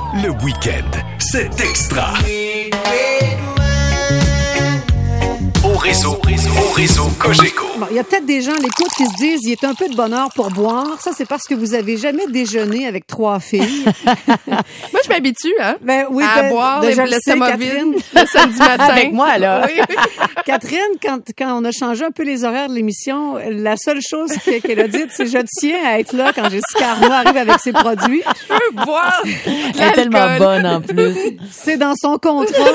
Le week-end, c'est extra. Au réseau Cogeco. Bon, il y a peut-être des gens à l'écoute qui se disent il est un peu de bonheur pour boire. Ça, c'est parce que vous avez jamais déjeuné avec 3 filles. Moi, je m'habitue à boire déjà le stomac vide le samedi matin. Avec moi, là. Oui. Catherine, quand on a changé un peu les horaires de l'émission, la seule chose qu'elle a dite, c'est « Je tiens à être là quand Jessica Arnois arrive avec ses produits. » Je veux boire Elle est tellement bonne, en plus. C'est dans son contrat.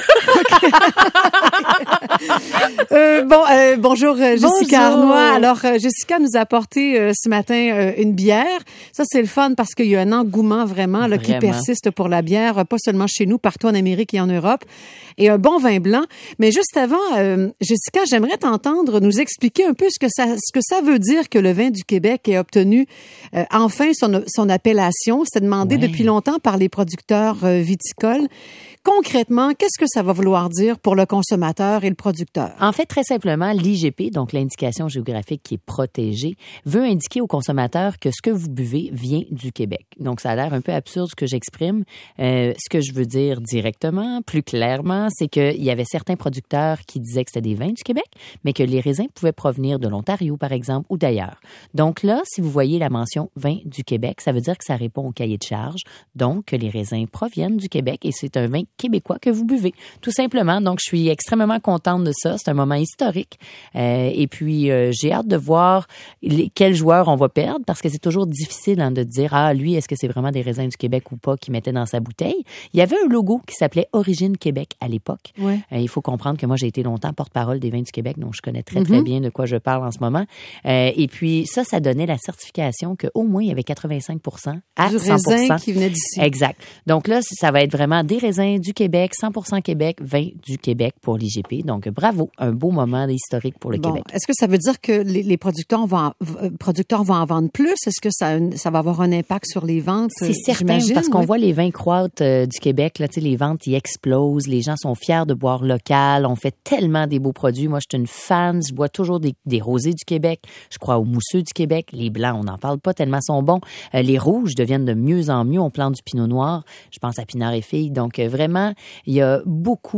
Bonjour, Jessica Arnois. Alors, Jessica nous a apporté ce matin une bière. Ça, c'est le fun parce qu'il y a un engouement vraiment là, qui persiste pour la bière, pas seulement chez nous, partout en Amérique et en Europe. Et un bon vin blanc. Mais juste avant, Jessica, j'aimerais t'entendre nous expliquer un peu ce que ça veut dire que le vin du Québec ait obtenu enfin son appellation. C'est demandé depuis longtemps par les producteurs viticoles. Concrètement, qu'est-ce que ça va vouloir dire pour le consommateur et le producteur? En fait, très simplement, l'IGP, donc l'indication géographique qui est protégée, veut indiquer au consommateur que ce que vous buvez vient du Québec. Donc, ça a l'air un peu absurde ce que j'exprime. Ce que je veux dire directement, plus clairement, c'est qu'il y avait certains producteurs qui disaient que c'était des vins du Québec, mais que les raisins pouvaient provenir de l'Ontario, par exemple, ou d'ailleurs. Donc là, si vous voyez la mention « vin du Québec », ça veut dire que ça répond au cahier de charge, donc que les raisins proviennent du Québec et c'est un vin québécois que vous buvez, tout simplement. Donc, je suis extrêmement contente de ça. C'est un moment historique. Et puis, j'ai hâte de voir quels joueurs on va perdre parce que c'est toujours difficile de dire, lui, est-ce que c'est vraiment des raisins du Québec ou pas qu'il mettait dans sa bouteille? Il y avait un logo qui s'appelait Origine Québec à l'époque. Ouais. Il faut comprendre que moi, j'ai été longtemps porte-parole des vins du Québec, donc je connais très bien de quoi je parle en ce moment. Et puis, ça donnait la certification qu'au moins, il y avait 85% à du 100%. raisin qui venait d'ici. Exact. Donc là, ça va être vraiment des raisins du Québec, 100% Québec, vin du Québec pour l'IGP. Donc, bravo, un beau moment historique pour le Québec. Est-ce que ça veut dire que les producteurs vont en vendre plus? Est-ce que ça va avoir un impact sur les ventes? C'est certain, parce qu'on voit les vins croître du Québec. Là, les ventes, ils explosent. Les gens sont fiers de boire local. On fait tellement des beaux produits. Moi, je suis une fan. Je bois toujours des rosés du Québec. Je crois aux mousseux du Québec. Les blancs, on n'en parle pas tellement sont bons. Les rouges deviennent de mieux en mieux. On plante du pinot noir. Je pense à Pinard et Filles. Donc, vraiment, il y a beaucoup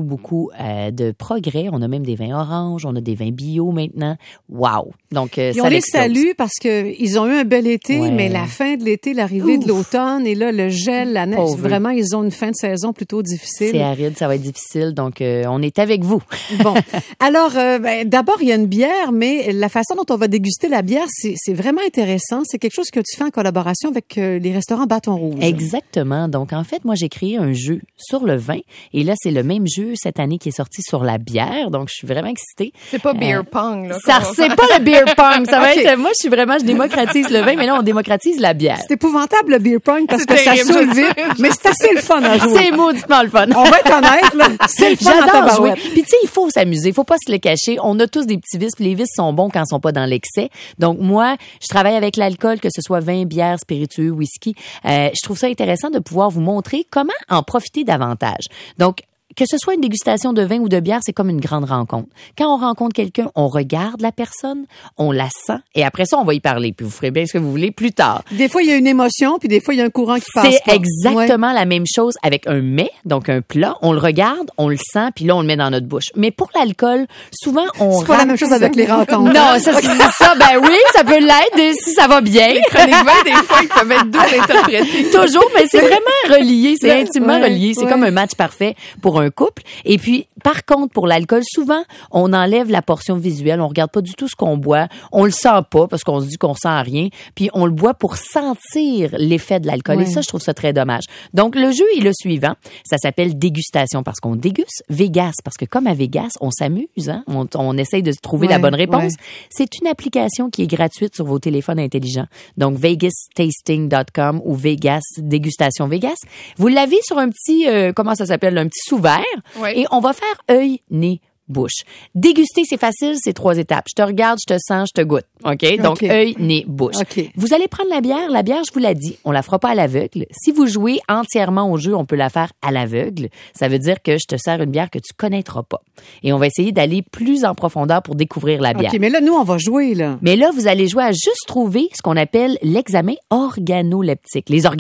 de progrès. On a même des vins oranges, on a des vins bio maintenant. Wow! Donc, et on les salue parce qu'ils ont eu un bel été, mais la fin de l'été, l'arrivée de l'automne, et là, le gel, la neige, vraiment, ils ont une fin de saison plutôt difficile. C'est aride, ça va être difficile, donc on est avec vous. Bon. Alors, d'abord, il y a une bière, mais la façon dont on va déguster la bière, c'est vraiment intéressant. C'est quelque chose que tu fais en collaboration avec les restaurants Bâton Rouge. Exactement. Donc, en fait, moi, j'ai créé un jeu sur le vin. Et là, c'est le même jeu cette année qui est sorti sur la bière. Donc, je suis vraiment excitée. C'est pas beer pong, là. C'est pas le beer pong. Ça va être, moi, je démocratise le vin, mais là, on démocratise la bière. C'est épouvantable, le beer pong, parce que ça saoule vite. Mais c'est assez le fun à jouer. C'est mauditement le fun. On va être honnête, là. C'est le fun. J'adore jouer. Puis, tu sais, il faut s'amuser. Il faut pas se le cacher. On a tous des petits vices. Puis les vices sont bons quand ils sont pas dans l'excès. Donc, moi, je travaille avec l'alcool, que ce soit vin, bière, spiritueux, whisky. Je trouve ça intéressant de pouvoir vous montrer comment en profiter davantage. Donc, que ce soit une dégustation de vin ou de bière, c'est comme une grande rencontre. Quand on rencontre quelqu'un, on regarde la personne, on la sent, et après ça, on va y parler. Puis vous ferez bien ce que vous voulez plus tard. Des fois, il y a une émotion, puis des fois, il y a un courant qui passe. C'est exactement la même chose avec un mets, donc un plat. On le regarde, on le sent, puis là, on le met dans notre bouche. Mais pour l'alcool, souvent, c'est pas la même chose avec les rencontres. Non, ça, ben oui, ça peut l'être si ça va bien. Les chroniques vins, des fois, ils peuvent être doux à interpréter. Toujours, mais c'est vraiment relié, c'est intimement relié. C'est comme un match parfait pour un couple. Et puis, par contre, pour l'alcool, souvent, on enlève la portion visuelle. On regarde pas du tout ce qu'on boit. On le sent pas parce qu'on se dit qu'on sent rien. Puis, on le boit pour sentir l'effet de l'alcool. Et ça, je trouve ça très dommage. Donc, le jeu est le suivant. Ça s'appelle dégustation parce qu'on déguste. Vegas, parce que comme à Vegas, on s'amuse, hein? On essaye de trouver la bonne réponse. C'est une application qui est gratuite sur vos téléphones intelligents. Donc, vegastasting.com ou Vegas, dégustation Vegas. Vous l'avez sur un petit, comment ça s'appelle, un petit sous-verre. Et on va faire œil, nez, bouche. Déguster, c'est facile, c'est 3 étapes. Je te regarde, je te sens, je te goûte. OK? Donc, œil, nez, bouche. Vous allez prendre la bière. La bière, je vous l'ai dit, on la fera pas à l'aveugle. Si vous jouez entièrement au jeu, on peut la faire à l'aveugle. Ça veut dire que je te sers une bière que tu connaîtras pas. Et on va essayer d'aller plus en profondeur pour découvrir la bière. OK, mais là, nous, on va jouer, là. Mais là, vous allez jouer à juste trouver ce qu'on appelle l'examen organoleptique. Les organes.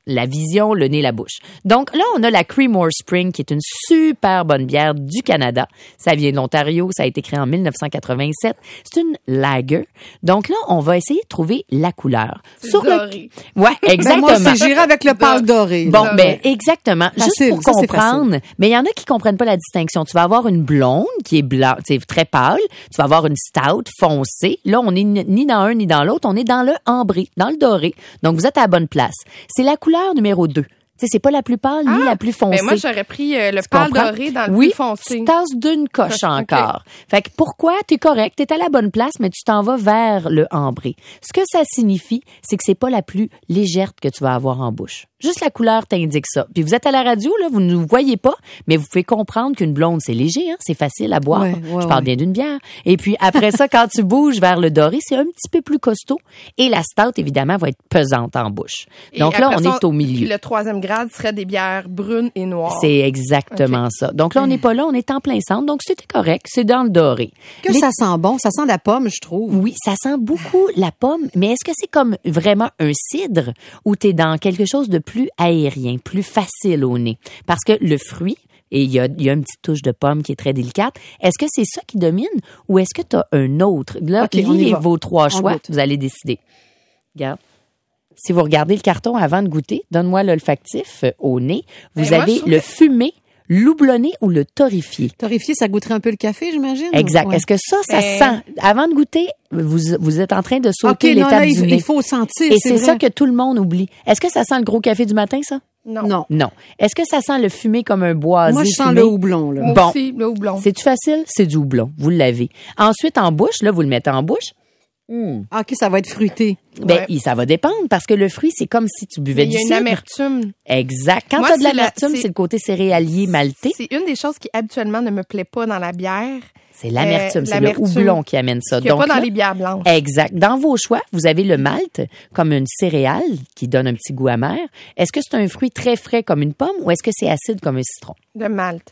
la vision, le nez, la bouche. Donc là, on a la Creemore Spring, qui est une super bonne bière du Canada. Ça vient de l'Ontario, ça a été créé en 1987. C'est une lager. Donc là, on va essayer de trouver la couleur. Sur doré. Ouais, exactement. Ben moi, j'irai avec le pâle doré. Bon, ben exactement. Facile, juste pour comprendre. Mais il y en a qui comprennent pas la distinction. Tu vas avoir une blonde qui est blanche, c'est très pâle. Tu vas avoir une stout foncée. Là, on est ni dans un ni dans l'autre. On est dans le ambré, dans le doré. Donc, vous êtes à la bonne place. C'est la couleur numéro 2. Tu sais, c'est pas la plus pâle ni la plus foncée. Mais moi, j'aurais pris le pâle doré dans le plus foncé. Oui, tasse d'une coche encore. Fait que pourquoi? T'es correct, t'es à la bonne place, mais tu t'en vas vers le ambré. Ce que ça signifie, c'est que c'est pas la plus légère que tu vas avoir en bouche. Juste la couleur t'indique ça. Puis vous êtes à la radio, là, vous ne nous voyez pas, mais vous pouvez comprendre qu'une blonde, c'est léger, hein, c'est facile à boire. Je parle bien d'une bière. Et puis après ça, quand tu bouges vers le doré, c'est un petit peu plus costaud. Et la stout, évidemment, va être pesante en bouche. Donc là, on est au milieu. Le 3e grade serait des bières brunes et noires. C'est exactement ça. Donc là, on n'est pas là, on est en plein centre. Donc c'était correct, c'est dans le doré. Ça sent bon, ça sent la pomme, je trouve. Oui, ça sent beaucoup la pomme, mais est-ce que c'est comme vraiment un cidre ou t'es dans quelque chose de plus aérien, plus facile au nez? Parce que le fruit, et il y a une petite touche de pomme qui est très délicate. Est-ce que c'est ça qui domine ou est-ce que tu as un autre? Là, lisez vos 3 choix, vous allez décider. Regarde. Si vous regardez le carton avant de goûter, donne-moi l'olfactif au nez. Vous avez le fumé, l'houblonné ou le torréfié. Torréfié, ça goûterait un peu le café, j'imagine? Exact. Ouais. Est-ce que ça sent? Avant de goûter, vous êtes en train de sauter l'étape du nez. Il faut sentir. Et c'est ça que tout le monde oublie. Est-ce que ça sent le gros café du matin, ça? Non. Est-ce que ça sent le fumé comme un boisé? Moi, je sens le houblon, là. Moi aussi, le houblon. C'est-tu facile? C'est du houblon. Vous l'avez. Ensuite, en bouche, là, vous le mettez en bouche. OK, ça va être fruité. Ben, ça va dépendre parce que le fruit, c'est comme si tu buvais du cidre. Il y a une amertume. Exact. Quand tu as de l'amertume, c'est le côté céréalier maltais. C'est une des choses qui habituellement ne me plaît pas dans la bière. C'est l'amertume, c'est le houblon qui amène ça. Il n'y a pas dans les bières blanches. Exact. Dans vos choix, vous avez le malt comme une céréale qui donne un petit goût amer. Est-ce que c'est un fruit très frais comme une pomme ou est-ce que c'est acide comme un citron? Le malt.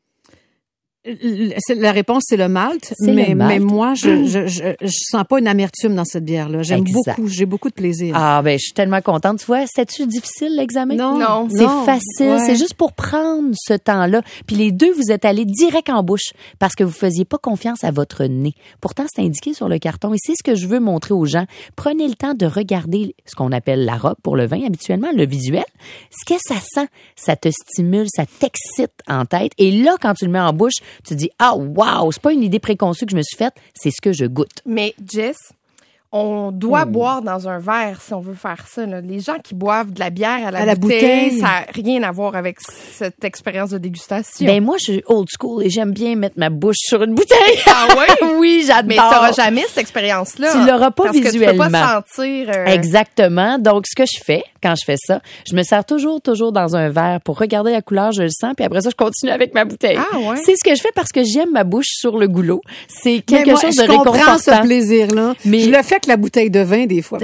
La réponse, c'est le malt. Mais moi, je sens pas une amertume dans cette bière-là. J'aime beaucoup. J'ai beaucoup de plaisir. Ah, ben, je suis tellement contente. Tu vois, c'était-tu difficile, l'examen? Non. C'est facile. Ouais. C'est juste pour prendre ce temps-là. Puis les deux, vous êtes allés direct en bouche parce que vous faisiez pas confiance à votre nez. Pourtant, c'est indiqué sur le carton. Et c'est ce que je veux montrer aux gens. Prenez le temps de regarder ce qu'on appelle la robe pour le vin, habituellement, le visuel. Ce que ça sent, ça te stimule, ça t'excite en tête. Et là, quand tu le mets en bouche, tu dis, ah, wow, c'est pas une idée préconçue que je me suis faite, c'est ce que je goûte. Mais, Jess, on doit boire dans un verre si on veut faire ça. Là. Les gens qui boivent de la bière à la bouteille, ça n'a rien à voir avec cette expérience de dégustation. Ben moi, je suis old school et j'aime bien mettre ma bouche sur une bouteille. Ah oui? Oui, j'adore. Mais tu n'auras jamais cette expérience-là. Tu l'auras pas parce visuellement. Que tu peux pas sentir. Exactement. Donc, ce que je fais quand je fais ça, je me sers toujours dans un verre pour regarder la couleur, je le sens, puis après ça, je continue avec ma bouteille. Ah ouais? C'est ce que je fais parce que j'aime ma bouche sur le goulot. C'est quelque chose de réconfortant. Je comprends ce plaisir-là. Mais je le fais avec la bouteille de vin des fois. Le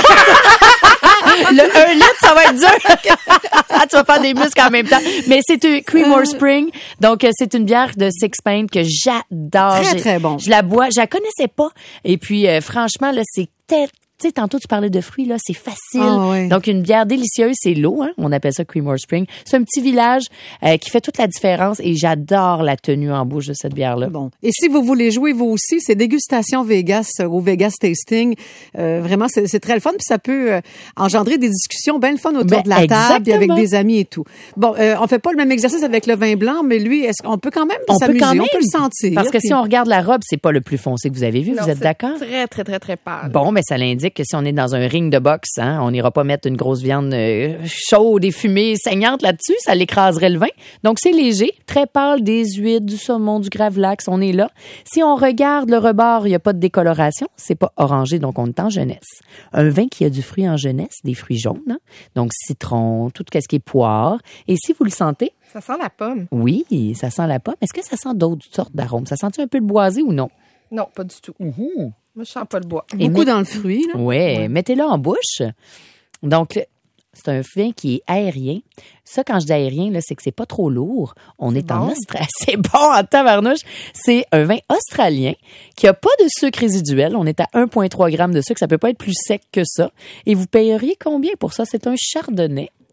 1 litre, ça va être dur. Tu vas faire des muscles en même temps. Mais c'est une Creemore Spring. Donc, c'est une bière de Six Pain que j'adore. Très, très bon. Je la bois. Je la connaissais pas. Et puis, franchement, là, c'est tu sais, tantôt, tu parlais de fruits, là, c'est facile. Oh, ouais. Donc, une bière délicieuse, c'est l'eau, hein. On appelle ça Creemore Spring. C'est un petit village qui fait toute la différence et j'adore la tenue en bouche de cette bière-là. Bon. Et si vous voulez jouer, vous aussi, c'est Dégustation Vegas au Vegas Tasting. Vraiment, c'est très le fun. Puis ça peut engendrer des discussions bien le fun autour de la table puis avec des amis et tout. Bon, on fait pas le même exercice avec le vin blanc, mais lui, est-ce qu'on peut quand même s'amuser? On peut le sentir. Parce que si on regarde la robe, c'est pas le plus foncé que vous avez vu. Non, vous êtes d'accord? Très, très, très, très pâle. Bon, mais ça l'indique que si on est dans un ring de boxe, hein, on n'ira pas mettre une grosse viande chaude et fumée saignante là-dessus, ça l'écraserait le vin. Donc, c'est léger, très pâle, des huîtres, du saumon, du gravlax, on est là. Si on regarde le rebord, il n'y a pas de décoloration, c'est pas orangé, donc on est en jeunesse. Un vin qui a du fruit en jeunesse, des fruits jaunes, hein, donc citron, tout ce qui est poire. Et si vous le sentez... Ça sent la pomme. Oui, ça sent la pomme. Est-ce que ça sent d'autres sortes d'arômes? Ça sent-tu un peu le boisé ou non? Non, pas du tout. Moi, je sens pas le bois. Beaucoup dans le fruit, là. Ouais, mettez-le en bouche. Donc, c'est un vin qui est aérien. Ça, quand je dis aérien, là, c'est que c'est pas trop lourd. On est en Australie. C'est bon en tabarnouche. C'est un vin australien qui a pas de sucre résiduel. On est à 1,3 g de sucre. Ça peut pas être plus sec que ça. Et vous payeriez combien pour ça? C'est un chardonnay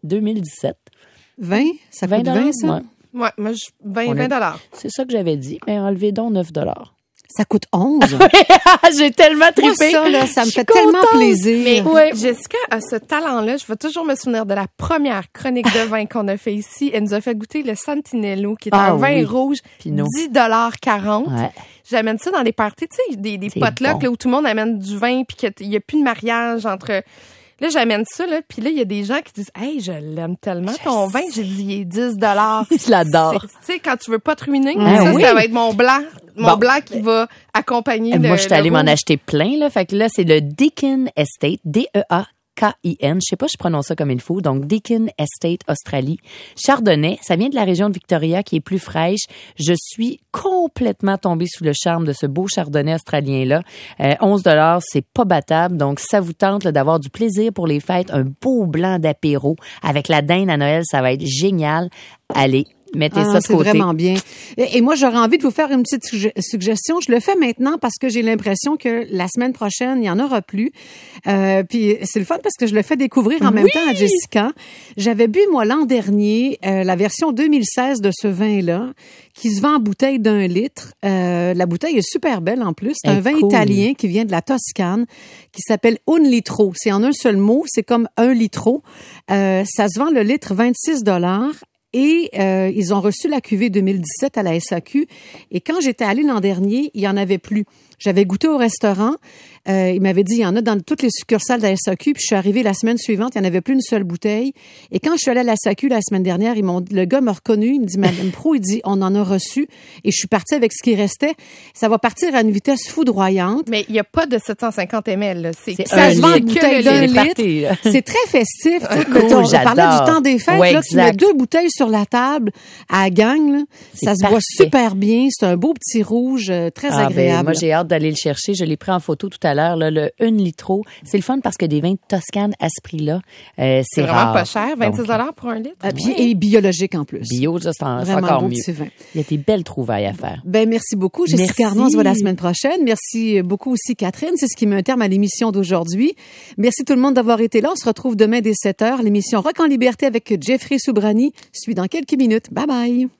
2017. 20? Ça coûte 20, ça? Ouais. Ouais, moi, 20 $. C'est ça que j'avais dit. Mais enlevez donc 9 $. Ça coûte 11. J'ai tellement trippé. Moi, ça, là, ça me fait tellement plaisir. Mais Jessica a ce talent-là. Je vais toujours me souvenir de la première chronique de vin qu'on a fait ici. Elle nous a fait goûter le Santinello, qui est un vin rouge, Pinot. 10,40 $. Ouais. J'amène ça dans les parties, tu sais, des potlucks là, où tout le monde amène du vin puis qu'il n'y a plus de mariage entre... Là, j'amène ça, là, puis là, il y a des gens qui disent « Hey, je l'aime tellement, ton vin. » J'ai dit « Il est 10 $. Je l'adore. Tu sais, quand tu veux pas te ruiner, ça va être mon blanc. Mon blanc qui va accompagner Moi, je suis allée m'en acheter plein, là. Fait que là, c'est le Deakin Estate, D-E-A-K-I-N. Je sais pas si je prononce ça comme il faut. Donc, Deakin Estate, Australie. Chardonnay, ça vient de la région de Victoria qui est plus fraîche. Je suis complètement tombée sous le charme de ce beau chardonnay australien-là. 11 $, c'est pas battable. Donc, ça vous tente là, d'avoir du plaisir pour les fêtes, un beau blanc d'apéro avec la dinde à Noël, ça va être génial. Allez, mettez ça de côté. C'est vraiment bien. Et moi, j'aurais envie de vous faire une petite suggestion. Je le fais maintenant parce que j'ai l'impression que la semaine prochaine, il n'y en aura plus. Puis c'est le fun parce que je le fais découvrir en même temps à Jessica. J'avais bu, moi, l'an dernier, la version 2016 de ce vin-là, qui se vend en bouteille d'1 litre. La bouteille est super belle en plus. C'est un vin italien qui vient de la Toscane, qui s'appelle Un Litro. C'est en un seul mot, c'est comme 1 litro. Ça se vend le litre 26 $. Et ils ont reçu la cuvée 2017 à la SAQ. Et quand j'étais allée l'an dernier, il y en avait plus. J'avais goûté au restaurant. Il m'avait dit, il y en a dans toutes les succursales de la SAQ. Puis je suis arrivée la semaine suivante, il n'y en avait plus une seule bouteille. Et quand je suis allée à la SAQ la semaine dernière, le gars m'a reconnu. Il me dit, Madame Pro, il dit, on en a reçu. Et je suis partie avec ce qui restait. Ça va partir à une vitesse foudroyante. Mais il n'y a pas de 750 ml. Là. Ça se vend en bouteille d'1 litre. C'est très festif. On parlait du temps des fêtes. Là, tu mets 2 bouteilles sur la table à la gang. Là. Ça se boit super bien. C'est un beau petit rouge, très agréable. Moi, j'ai hâte d'aller le chercher. Je l'ai pris en photo tout à l'heure. Là, le 1 litro. C'est le fun parce que des vins de Toscane à ce prix-là, c'est vraiment rare. Pas cher. 26 $ pour 1 litre. Et biologique en plus. Bio, ça, c'est encore mieux. Il y a des belles trouvailles à faire. Merci beaucoup. Jessica Arnaud, on se voit la semaine prochaine. Merci beaucoup aussi, Catherine. C'est ce qui met un terme à l'émission d'aujourd'hui. Merci tout le monde d'avoir été là. On se retrouve demain dès 7h. L'émission Rock en liberté avec Jeffrey Soubrani suit dans quelques minutes. Bye bye.